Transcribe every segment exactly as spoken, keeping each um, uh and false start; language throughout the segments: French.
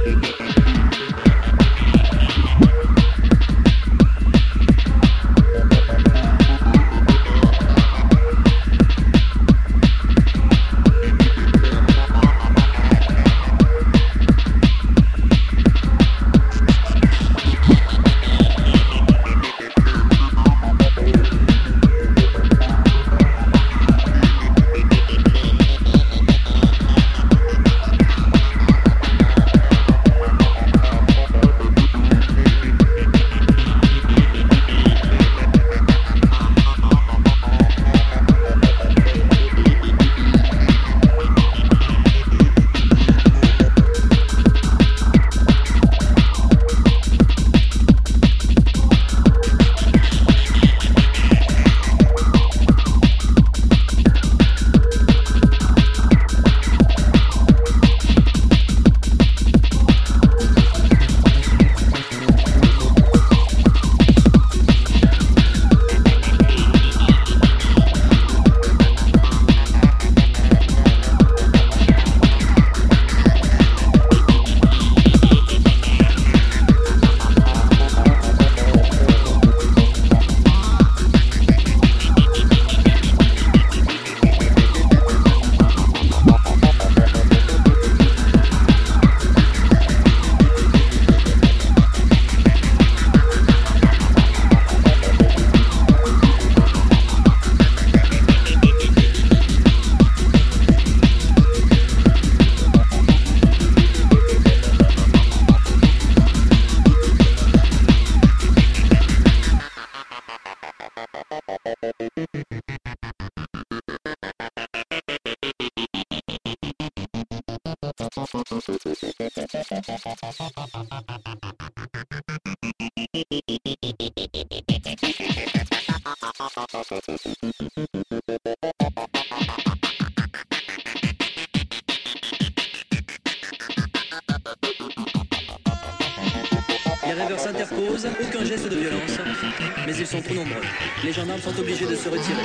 Les rêveurs s'interposent, aucun geste de violence, mais ils sont trop nombreux. Les gendarmes sont obligés de se retirer.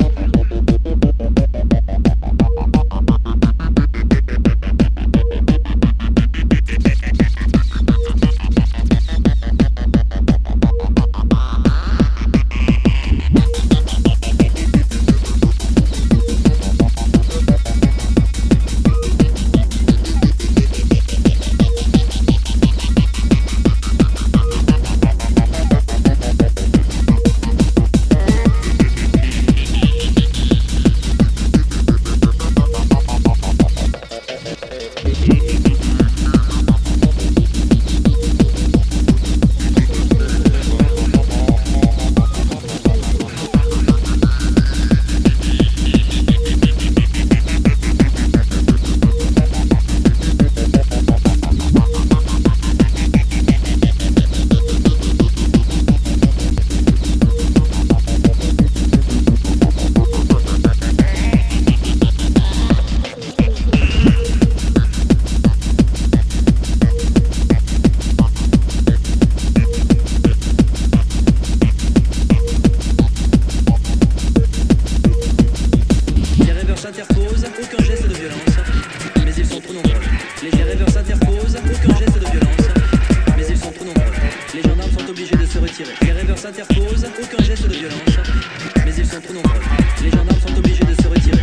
S'interposent, aucun geste de violence, mais ils sont trop nombreux. Les rêveurs s'interposent, aucun geste de violence, mais ils sont trop nombreux. Les gendarmes sont obligés de se retirer. Les rêveurs s'interposent, aucun geste de violence, mais ils sont trop nombreux. Les gendarmes sont obligés de se retirer.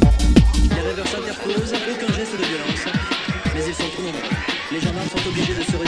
Aucun geste de violence, mais ils sont trop nombreux. Les gendarmes sont obligés de se